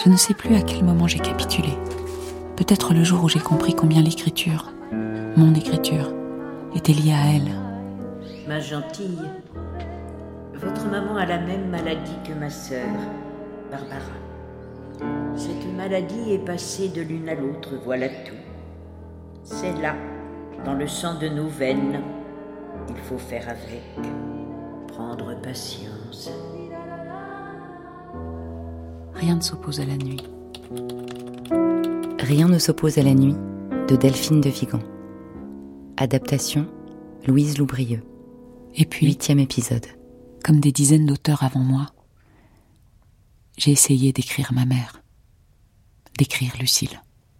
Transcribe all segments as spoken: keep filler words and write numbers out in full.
Je ne sais plus à quel moment j'ai capitulé. Peut-être le jour où j'ai compris combien l'écriture, mon écriture, était liée à elle. Ma gentille, votre maman a la même maladie que ma sœur, Barbara. Cette maladie est passée de l'une à l'autre, voilà tout. C'est là, dans le sang de nos veines. Il faut faire avec, prendre patience. Rien ne s'oppose à la nuit. Rien ne s'oppose à la nuit de Delphine de Vigan. Adaptation Louise Loubrieux. Et puis, huitième épisode. Comme des dizaines d'auteurs avant moi, j'ai essayé d'écrire ma mère, d'écrire Lucille.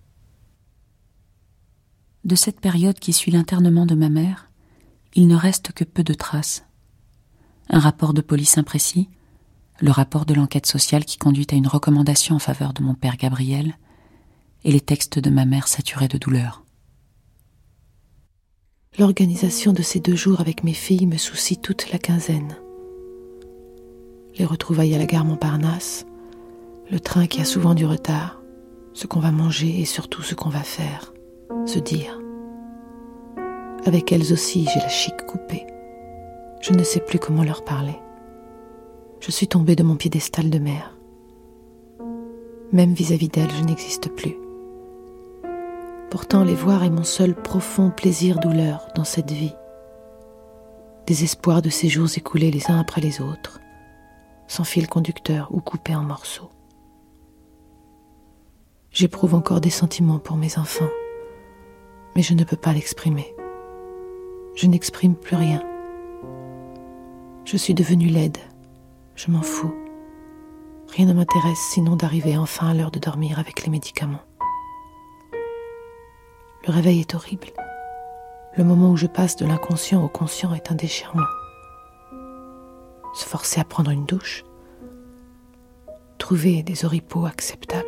De cette période qui suit l'internement de ma mère, il ne reste que peu de traces. Un rapport de police imprécis, le rapport de l'enquête sociale qui conduit à une recommandation en faveur de mon père Gabriel, et les textes de ma mère saturés de douleur. L'organisation de ces deux jours avec mes filles me soucie toute la quinzaine. Les retrouvailles à la gare Montparnasse, le train qui a souvent du retard, ce qu'on va manger et surtout ce qu'on va faire, se dire. Avec elles aussi, j'ai la chic coupée. Je ne sais plus comment leur parler. Je suis tombée de mon piédestal de mère. Même vis-à-vis d'elles, je n'existe plus. Pourtant, les voir est mon seul profond plaisir-douleur dans cette vie. Désespoir de ces jours écoulés les uns après les autres, sans fil conducteur ou coupés en morceaux. J'éprouve encore des sentiments pour mes enfants, mais je ne peux pas l'exprimer. Je n'exprime plus rien. Je suis devenue laide. Je m'en fous. Rien ne m'intéresse sinon d'arriver enfin à l'heure de dormir avec les médicaments. Le réveil est horrible. Le moment où je passe de l'inconscient au conscient est un déchirement. Se forcer à prendre une douche. Trouver des oripeaux acceptables.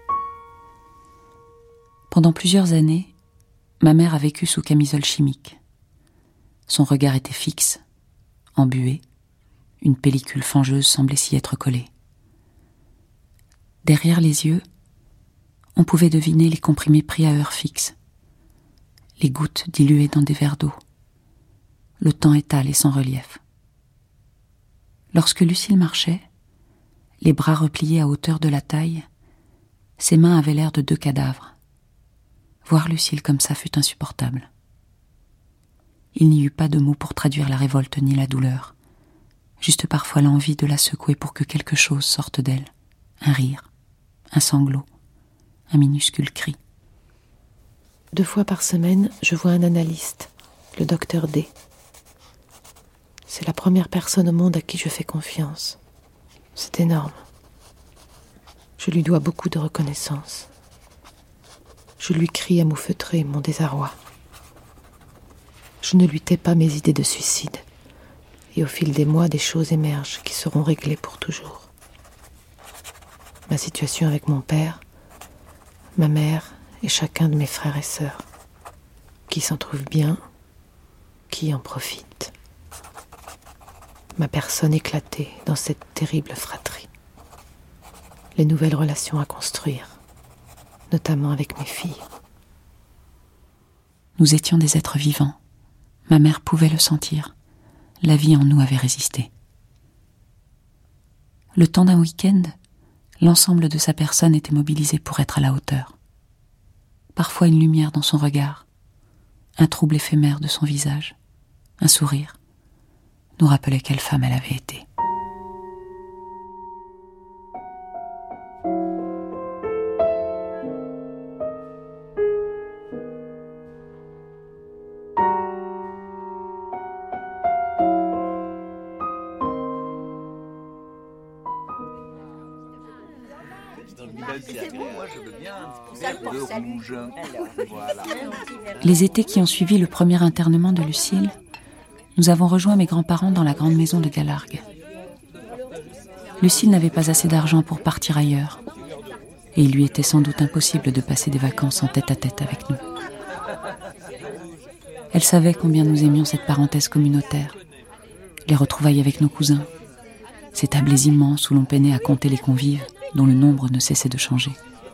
Pendant plusieurs années, ma mère a vécu sous camisole chimique. Son regard était fixe, embué. Une pellicule fangeuse semblait s'y être collée. Derrière les yeux, on pouvait deviner les comprimés pris à heure fixe, les gouttes diluées dans des verres d'eau, le temps étal et sans relief. Lorsque Lucille marchait, les bras repliés à hauteur de la taille, ses mains avaient l'air de deux cadavres. Voir Lucille comme ça fut insupportable. Il n'y eut pas de mots pour traduire la révolte ni la douleur, juste parfois l'envie de la secouer pour que quelque chose sorte d'elle, un rire, un sanglot, un minuscule cri. Deux fois par semaine, je vois un analyste, le docteur D. C'est la première personne au monde à qui je fais confiance. C'est énorme. Je lui dois beaucoup de reconnaissance. Je lui crie à mots feutrés mon désarroi. Je ne lui tais pas mes idées de suicide. Et au fil des mois, des choses émergent qui seront réglées pour toujours. Ma situation avec mon père, ma mère et chacun de mes frères et sœurs. Qui s'en trouve bien, qui en profite. Ma personne éclatée dans cette terrible fratrie. Les nouvelles relations à construire, notamment avec mes filles. Nous étions des êtres vivants. Ma mère pouvait le sentir. La vie en nous avait résisté. Le temps d'un week-end, l'ensemble de sa personne était mobilisé pour être à la hauteur. Parfois une lumière dans son regard, un trouble éphémère de son visage, un sourire, nous rappelait quelle femme elle avait été. Les étés qui ont suivi le premier internement de Lucille, nous avons rejoint mes grands-parents dans la grande maison de Galargues. Lucille n'avait pas assez d'argent pour partir ailleurs, et il lui était sans doute impossible de passer des vacances en tête-à-tête avec nous. Elle savait combien nous aimions cette parenthèse communautaire, les retrouvailles avec nos cousins, ces tablés immenses où l'on peinait à compter les convives, dont le nombre ne cessait de changer.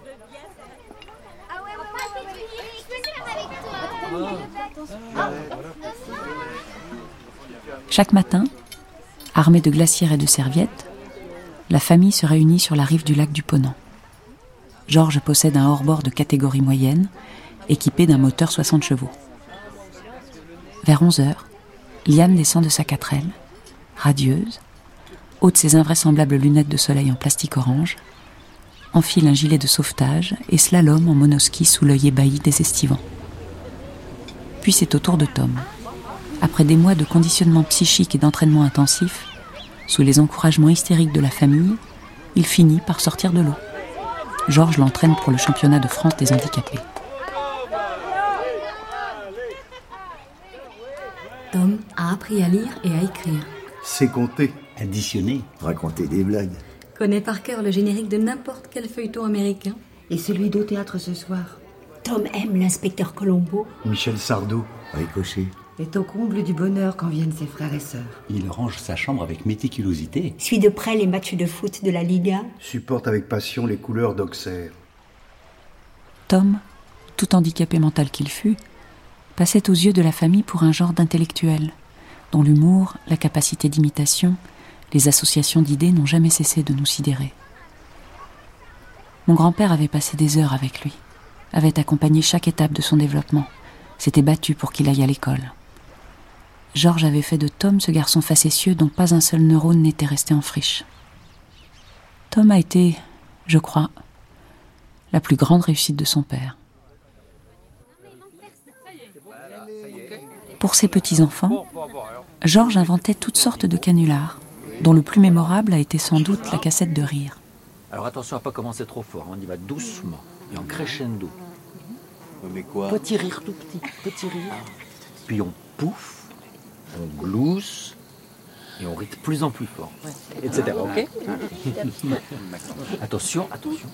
Chaque matin, armée de glacières et de serviettes, la famille se réunit sur la rive du lac du Ponant. Georges possède un hors-bord de catégorie moyenne, équipé d'un moteur soixante chevaux. Vers onze heures, Liane descend de sa quatrelle, radieuse, ôte ses invraisemblables lunettes de soleil en plastique orange, enfile un gilet de sauvetage et slalom en monoski sous l'œil ébahi des estivants. Puis c'est au tour de Tom. Après des mois de conditionnement psychique et d'entraînement intensif, sous les encouragements hystériques de la famille, il finit par sortir de l'eau. Georges l'entraîne pour le championnat de France des handicapés. Tom a appris à lire et à écrire. C'est compter, additionner, raconter des blagues. Connaît par cœur le générique de n'importe quel feuilleton américain. Et celui d'au théâtre ce soir. Tom aime l'inspecteur Colombo. Michel Sardou, Ricochet. Est au comble du bonheur quand viennent ses frères et sœurs. Il range sa chambre avec méticulosité. Suit de près les matchs de foot de la Liga. Supporte avec passion les couleurs d'Auxerre. Tom, tout handicapé mental qu'il fût, passait aux yeux de la famille pour un genre d'intellectuel, dont l'humour, la capacité d'imitation, les associations d'idées n'ont jamais cessé de nous sidérer. Mon grand-père avait passé des heures avec lui, avait accompagné chaque étape de son développement, s'était battu pour qu'il aille à l'école. Georges avait fait de Tom ce garçon facétieux dont pas un seul neurone n'était resté en friche. Tom a été, je crois, la plus grande réussite de son père. Pour ses petits-enfants, Georges inventait toutes sortes de canulars, dont le plus mémorable a été sans doute la cassette de rire. Alors attention à pas commencer trop fort, on y va doucement et en crescendo. Mais quoi ? Petit rire tout petit, petit rire. Puis on pouffe, on glousse et on rit de plus en plus fort, et cetera. Ok ? Attention, attention.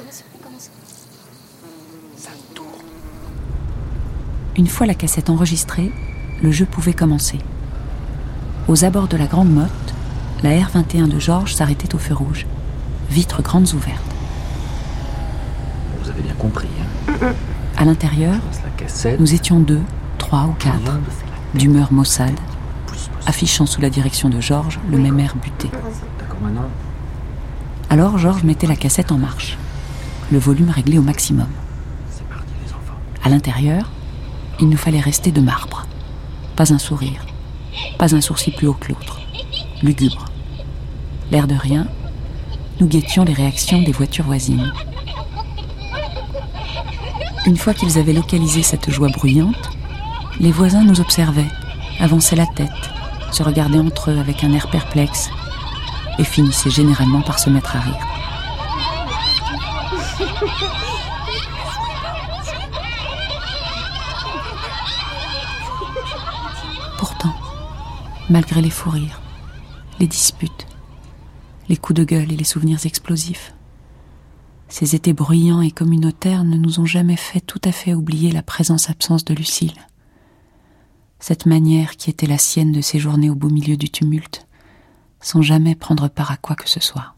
Ça tourne. Une fois la cassette enregistrée, le jeu pouvait commencer. Aux abords de la Grande Motte, la R vingt et un de Georges s'arrêtait au feu rouge, vitres grandes ouvertes. Vous avez bien compris, hein ? À l'intérieur, nous étions deux, trois ou quatre, d'humeur maussade, affichant sous la direction de Georges le même air buté. Alors Georges mettait la cassette en marche, le volume réglé au maximum. À l'intérieur, il nous fallait rester de marbre. Pas un sourire, pas un sourcil plus haut que l'autre, lugubre. L'air de rien, nous guettions les réactions des voitures voisines. Une fois qu'ils avaient localisé cette joie bruyante, les voisins nous observaient, avançaient la tête, se regardaient entre eux avec un air perplexe et finissaient généralement par se mettre à rire. Pourtant, malgré les fous rires, les disputes, les coups de gueule et les souvenirs explosifs, ces étés bruyants et communautaires ne nous ont jamais fait tout à fait oublier la présence-absence de Lucille. Cette manière qui était la sienne de séjourner au beau milieu du tumulte, sans jamais prendre part à quoi que ce soit.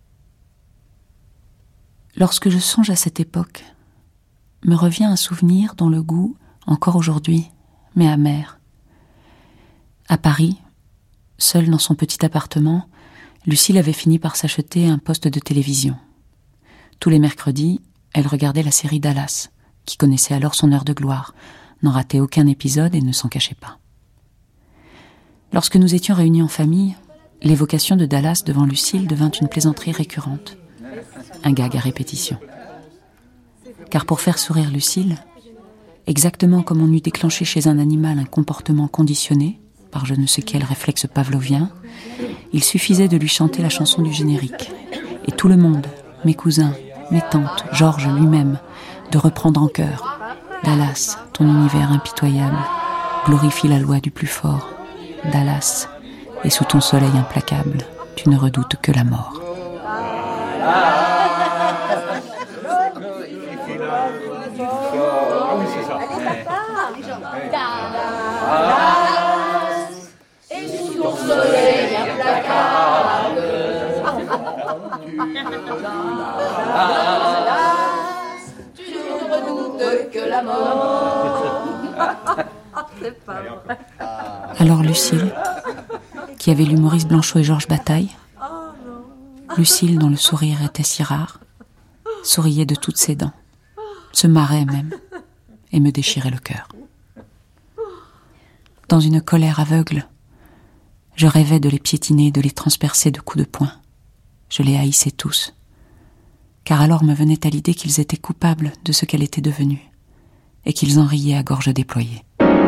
Lorsque je songe à cette époque, me revient un souvenir dont le goût, encore aujourd'hui, m'est amer. À Paris, seule dans son petit appartement, Lucille avait fini par s'acheter un poste de télévision. Tous les mercredis, elle regardait la série Dallas, qui connaissait alors son heure de gloire, n'en ratait aucun épisode et ne s'en cachait pas. Lorsque nous étions réunis en famille, l'évocation de Dallas devant Lucille devint une plaisanterie récurrente, un gag à répétition. Car pour faire sourire Lucille, exactement comme on eût déclenché chez un animal un comportement conditionné, par je ne sais quel réflexe pavlovien, il suffisait de lui chanter la chanson du générique. Et tout le monde, mes cousins, mes tantes, Georges lui-même, de reprendre en chœur « Dallas, ton univers impitoyable, glorifie la loi du plus fort. Dallas, et sous ton soleil implacable, tu ne redoutes que la mort. » Soleil implacable. Tu ne redoutes que la mort. C'est pas vrai. Alors Lucille, qui avait lu Maurice Blanchot et Georges Bataille, Lucille dont le sourire était si rare, souriait de toutes ses dents, se marrait même, et me déchirait le cœur. Dans une colère aveugle, je rêvais de les piétiner et de les transpercer de coups de poing. Je les haïssais tous, car alors me venait à l'idée qu'ils étaient coupables de ce qu'elle était devenue, et qu'ils en riaient à gorge déployée.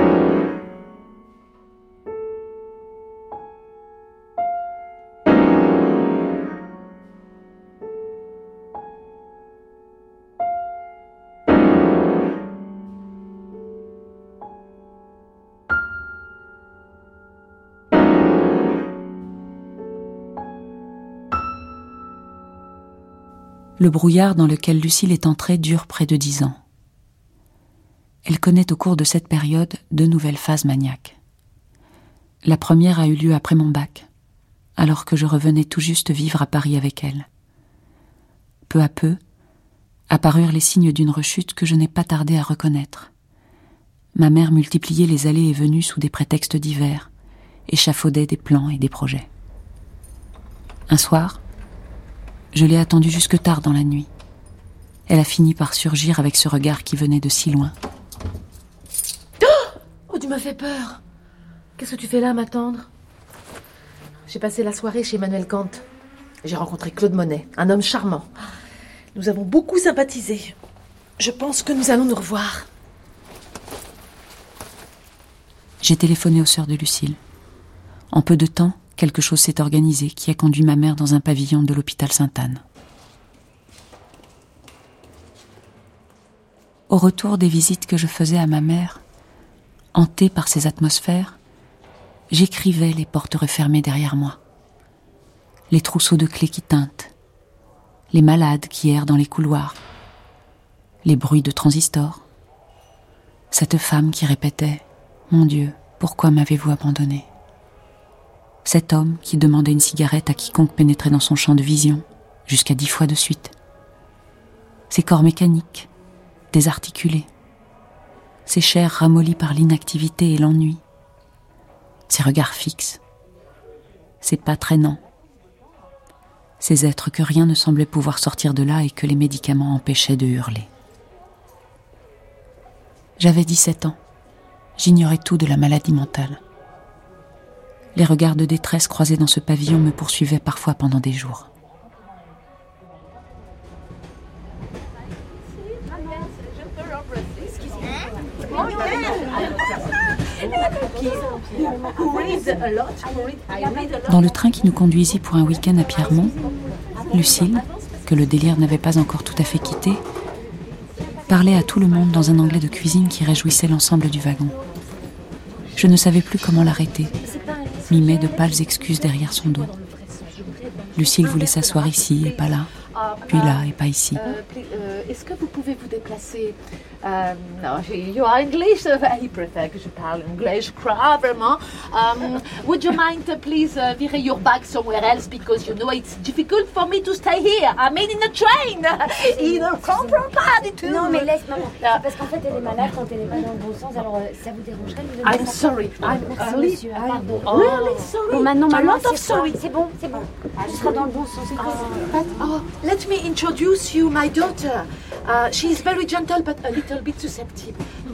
Le brouillard dans lequel Lucille est entrée dure près de dix ans. Elle connaît au cours de cette période deux nouvelles phases maniaques. La première a eu lieu après mon bac, alors que je revenais tout juste vivre à Paris avec elle. Peu à peu, apparurent les signes d'une rechute que je n'ai pas tardé à reconnaître. Ma mère multipliait les allées et venues sous des prétextes divers, échafaudait des plans et des projets. Un soir, je l'ai attendue jusque tard dans la nuit. Elle a fini par surgir avec ce regard qui venait de si loin. Oh, tu m'as fait peur. Qu'est-ce que tu fais là à m'attendre? J'ai passé la soirée chez Emmanuel Kant. J'ai rencontré Claude Monet, un homme charmant. Nous avons beaucoup sympathisé. Je pense que nous allons nous revoir. J'ai téléphoné aux sœurs de Lucille. En peu de temps, quelque chose s'est organisé qui a conduit ma mère dans un pavillon de l'hôpital Sainte-Anne. Au retour des visites que je faisais à ma mère, hantée par ces atmosphères, j'écrivais les portes refermées derrière moi, les trousseaux de clés qui tintent, les malades qui errent dans les couloirs, les bruits de transistors, cette femme qui répétait « Mon Dieu, pourquoi m'avez-vous abandonné ?» Cet homme qui demandait une cigarette à quiconque pénétrait dans son champ de vision, jusqu'à dix fois de suite. Ces corps mécaniques, désarticulés. Ces chairs ramollies par l'inactivité et l'ennui. Ces regards fixes. Ces pas traînants. Ces êtres que rien ne semblait pouvoir sortir de là et que les médicaments empêchaient de hurler. J'avais dix-sept ans. J'ignorais tout de la maladie mentale. Les regards de détresse croisés dans ce pavillon me poursuivaient parfois pendant des jours. Dans le train qui nous conduisit pour un week-end à Pierremont, Lucille, que le délire n'avait pas encore tout à fait quitté, parlait à tout le monde dans un anglais de cuisine qui réjouissait l'ensemble du wagon. Je ne savais plus comment l'arrêter, mimait de pâles excuses derrière son dos. Lucille voulait s'asseoir ici et pas là, puis là et pas ici. Euh, euh, Est-ce que vous pouvez vous déplacer? euh, Non, you are English, uh, il préfère que je parle anglais, je crois vraiment. Um, would you mind, uh, please, uh, virer your bag somewhere else because you know it's difficult for me to stay here. I mean in the train. Il ne comprend pas du tout. Non, mais laisse maman. Parce qu'en fait, elle est malade quand elle est pas dans le bon sens. Alors, ça vous dérangerait de nous donner I'm ça? sorry. I'm Merci, sorry. monsieur. Ah, pardon. Oh, really sorry. Bon, maintenant, A maman, lot of c'est sorry. c'est bon, c'est bon. Tu seras dans le bon sens. But, oh, let me introduce you my daughter. Uh, she is very gentle but a little bit susceptible.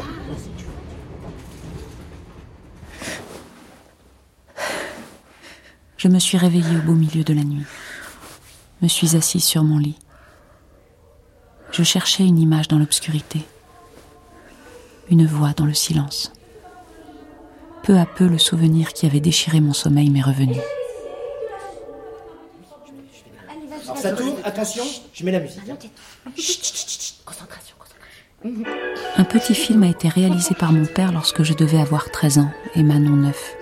Je me suis réveillée au beau milieu de la nuit. Me suis assise sur mon lit. Je cherchais une image dans l'obscurité. Une voix dans le silence. Peu à peu, le souvenir qui avait déchiré mon sommeil m'est revenu. Alors ça tourne, attention, je mets la musique. Chut, chut, chut, concentration, concentration. Un petit film a été réalisé par mon père lorsque je devais avoir treize ans et Manon neuf.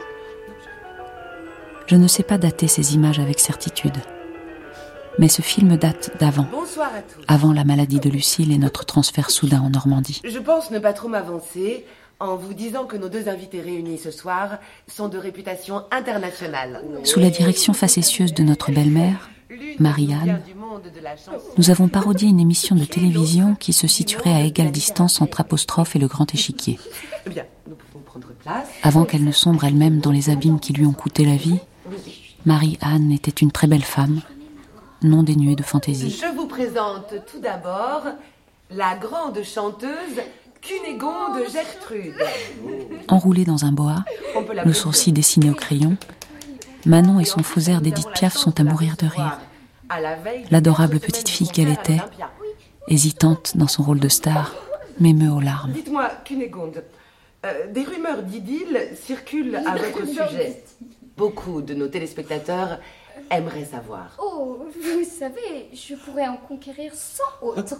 Je ne sais pas dater ces images avec certitude. Mais ce film date d'avant. Bonsoir à tous. Avant la maladie de Lucille et notre transfert soudain en Normandie. Je pense ne pas trop m'avancer en vous disant que nos deux invités réunis ce soir sont de réputation internationale. Sous la direction facétieuse de notre belle-mère, Marie-Anne, nous avons parodié une émission de télévision qui se situerait à égale distance entre Apostrophe et le Grand Échiquier. Avant qu'elle ne sombre elle-même dans les abîmes qui lui ont coûté la vie, Marie-Anne était une très belle femme, non dénuée de fantaisie. Je vous présente tout d'abord la grande chanteuse Cunégonde Gertrude. Enroulée dans un boa, le sourcil dessiné au crayon, Manon et son faux air d'Édith Piaf sont à mourir de rire. L'adorable petite fille qu'elle était, hésitante dans son rôle de star, m'émeut aux larmes. Dites-moi, Cunégonde, euh, des rumeurs d'idylle circulent à votre sujet. Beaucoup de nos téléspectateurs aimeraient savoir. Oh, vous savez, je pourrais en conquérir cent autres.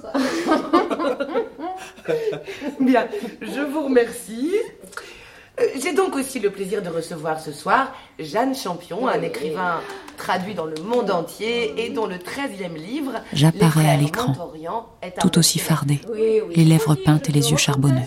Bien, je vous remercie. J'ai donc aussi le plaisir de recevoir ce soir Jeanne Champion, un écrivain traduit dans le monde entier et dont le treizième livre... J'apparais à l'écran, tout aussi fardée, oui, oui. Les lèvres peintes et les yeux charbonneux.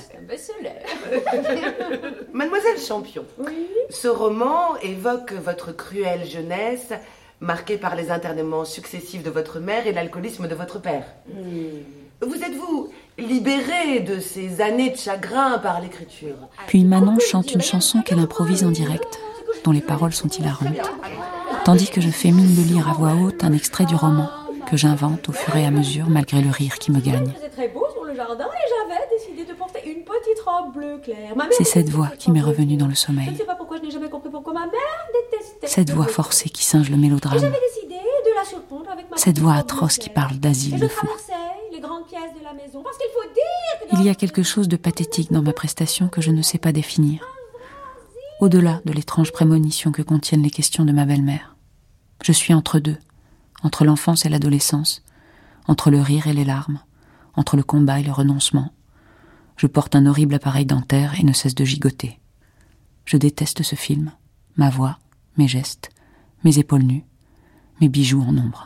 Mademoiselle Champion, oui. Ce roman évoque votre cruelle jeunesse, marquée par les internements successifs de votre mère et l'alcoolisme de votre père. Mm. Vous êtes-vous libérée de ces années de chagrin par l'écriture? Puis Manon chante une chanson qu'elle improvise en direct, dont les paroles sont hilarantes, tandis que je fais mine de lire à voix haute un extrait du roman que j'invente au fur et à mesure malgré le rire qui me gagne. C'était très beau sur le jardin et j'avais décidé de porter une petite robe bleu clair. C'est cette voix qui m'est revenue dans le sommeil. Je ne sais pas pourquoi je n'ai jamais compris pourquoi ma mère détestait. Cette voix forcée qui singe le mélodrame. Et j'avais décidé de la surprendre avec ma Cette voix atroce qui parle d'asile de fou. Les grandes pièces de la maison, parce qu'il faut dire que Il y a quelque chose de pathétique dans ma prestation que je ne sais pas définir. Au-delà de l'étrange prémonition que contiennent les questions de ma belle-mère. Je suis entre deux, entre l'enfance et l'adolescence, entre le rire et les larmes, entre le combat et le renoncement. Je porte un horrible appareil dentaire et ne cesse de gigoter. Je déteste ce film, ma voix, mes gestes, mes épaules nues, mes bijoux en ombre.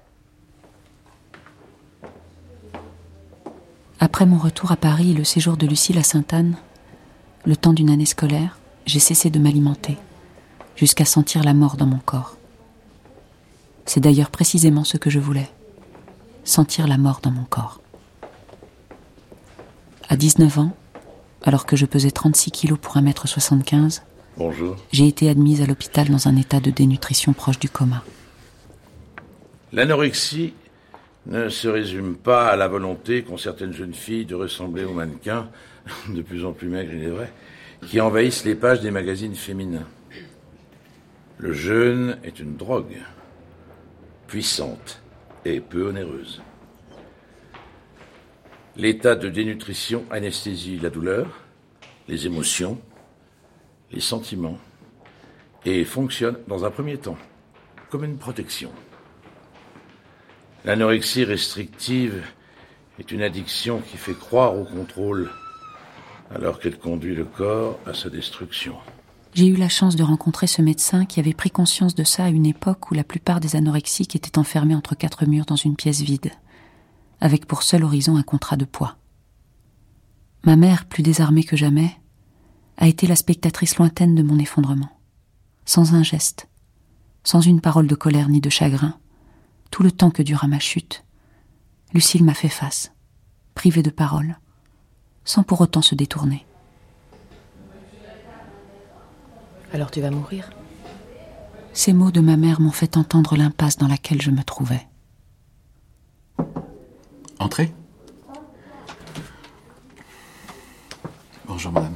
Après mon retour à Paris et le séjour de Lucile à Sainte-Anne, le temps d'une année scolaire, j'ai cessé de m'alimenter, jusqu'à sentir la mort dans mon corps. C'est d'ailleurs précisément ce que je voulais, sentir la mort dans mon corps. À dix-neuf ans, alors que je pesais trente-six kilos pour un mètre soixante-quinze, Bonjour. J'ai été admise à l'hôpital dans un état de dénutrition proche du coma. L'anorexie ne se résume pas à la volonté qu'ont certaines jeunes filles de ressembler aux mannequins, de plus en plus maigres il est vrai, qui envahissent les pages des magazines féminins. Le jeûne est une drogue, puissante et peu onéreuse. L'état de dénutrition anesthésie la douleur, les émotions, les sentiments, et fonctionne dans un premier temps comme une protection. L'anorexie restrictive est une addiction qui fait croire au contrôle, alors qu'elle conduit le corps à sa destruction. J'ai eu la chance de rencontrer ce médecin qui avait pris conscience de ça à une époque où la plupart des anorexiques étaient enfermés entre quatre murs dans une pièce vide, avec pour seul horizon un contrat de poids. Ma mère, plus désarmée que jamais, a été la spectatrice lointaine de mon effondrement. Sans un geste, sans une parole de colère ni de chagrin, tout le temps que dura ma chute, Lucile m'a fait face, privée de parole, sans pour autant se détourner. Alors tu vas mourir ? Ces mots de ma mère m'ont fait entendre l'impasse dans laquelle je me trouvais. Entrez. Bonjour, madame.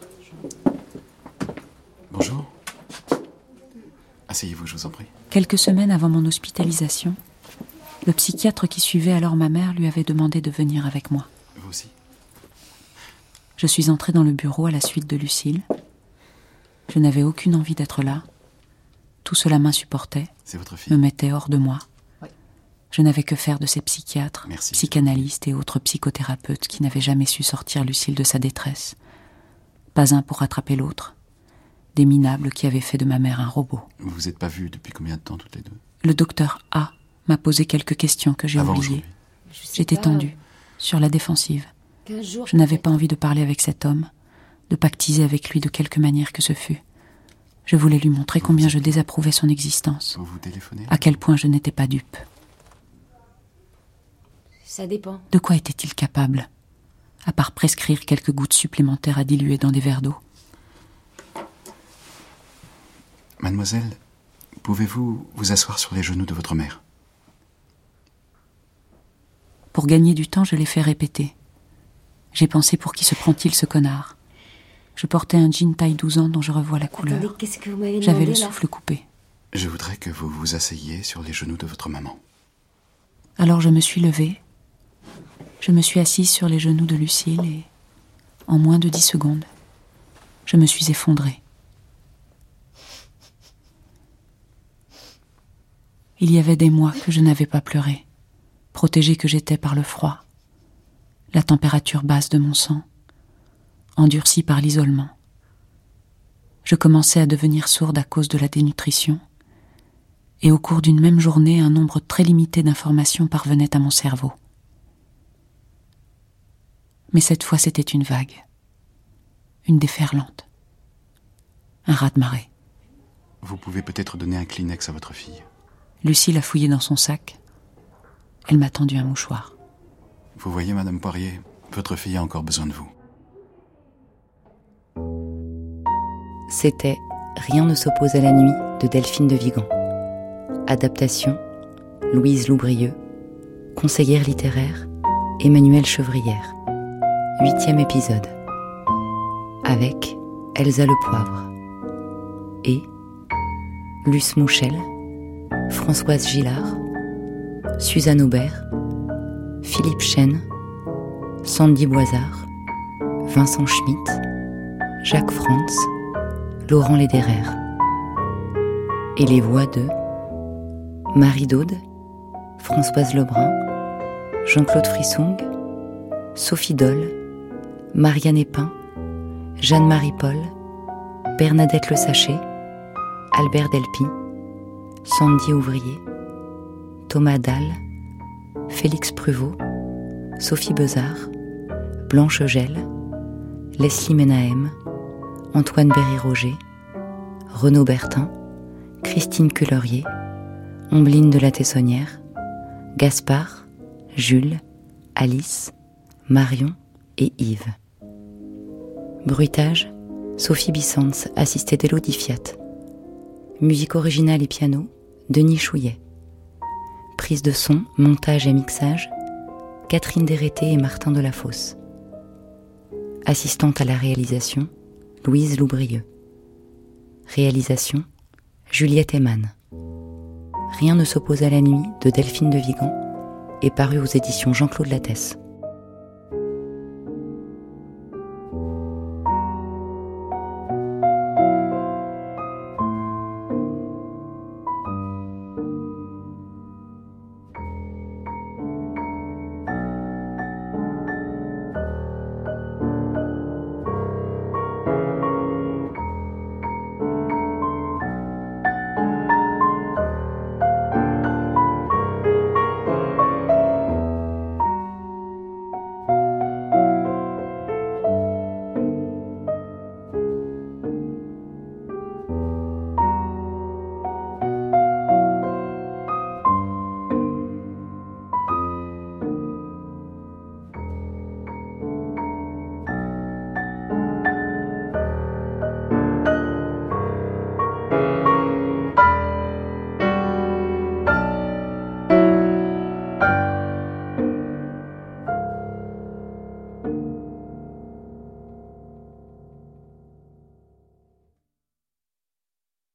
Bonjour. Asseyez-vous, je vous en prie. Quelques semaines avant mon hospitalisation, le psychiatre qui suivait alors ma mère lui avait demandé de venir avec moi. Vous aussi. Je suis entrée dans le bureau à la suite de Lucile. Je n'avais aucune envie d'être là. Tout cela m'insupportait, C'est votre fille. me mettait hors de moi. Oui. Je n'avais que faire de ces psychiatres, Merci. psychanalystes et autres psychothérapeutes qui n'avaient jamais su sortir Lucile de sa détresse. Pas un pour rattraper l'autre. Des minables qui avaient fait de ma mère un robot. Vous vous êtes pas vus depuis combien de temps, toutes les deux ? Le docteur A m'a posé quelques questions que j'ai Avant oubliées. aujourd'hui. J'étais tendue, sur la défensive. Je n'avais pas envie de parler avec cet homme, de pactiser avec lui de quelque manière que ce fût. Je voulais lui montrer combien je désapprouvais son existence, Vous vous téléphonez? à quel point je n'étais pas dupe. Ça dépend. De quoi était-il capable, à part prescrire quelques gouttes supplémentaires à diluer dans des verres d'eau? Mademoiselle, pouvez-vous vous asseoir sur les genoux de votre mère? Pour gagner du temps, je l'ai fait répéter. J'ai pensé pour qui se prend-il ce connard? Je portais un jean taille douze ans dont je revois la couleur. Attendez, qu'est-ce que vous m'avez demandé, J'avais le là souffle coupé. Je voudrais que vous vous asseyiez sur les genoux de votre maman. Alors je me suis levée. Je me suis assise sur les genoux de Lucille et, en moins de dix secondes, je me suis effondrée. Il y avait des mois que je n'avais pas pleuré, protégée que j'étais par le froid, la température basse de mon sang, endurcie par l'isolement. Je commençais à devenir sourde à cause de la dénutrition, et au cours d'une même journée, un nombre très limité d'informations parvenait à mon cerveau. Mais cette fois, c'était une vague, une déferlante, un raz-de-marée. Vous pouvez peut-être donner un Kleenex à votre fille. Lucille a fouillé dans son sac. Elle m'a tendu un mouchoir. Vous voyez, Madame Poirier, votre fille a encore besoin de vous. C'était Rien ne s'oppose à la nuit de Delphine de Vigan. Adaptation, Louise Loubrieux. Conseillère littéraire, Emmanuelle Chevrière. Huitième épisode. Avec Elsa Le Poivre. Et Luce Mouchel, Françoise Gillard, Suzanne Aubert, Philippe Chêne, Sandy Boisard, Vincent Schmitt, Jacques Frantz, Laurent Lederer. Et les voix de Marie Daude, Françoise Lebrun, Jean-Claude Frissong, Sophie Doll, Marianne Epin, Jeanne-Marie Paul, Bernadette Le Sachet, Albert Delpy, Sandy Ouvrier, Thomas Dalle, Félix Pruvot, Sophie Bezard, Blanche Gel, Leslie Menahem, Antoine Berry-Roger, Renaud Bertin, Christine Cullerier, Ombline de la Tessonnière, Gaspard, Jules, Alice, Marion et Yves. Bruitage, Sophie Bissens, assistée d'Élodie Fiat. Musique originale et piano, Denis Chouillet. Prise de son, montage et mixage, Catherine Dérété et Martin Delafosse. Assistante à la réalisation, Louise Loubrieux. Réalisation, Juliette Eman. Rien ne s'oppose à la nuit de Delphine de Vigan est paru aux éditions Jean-Claude Lattès.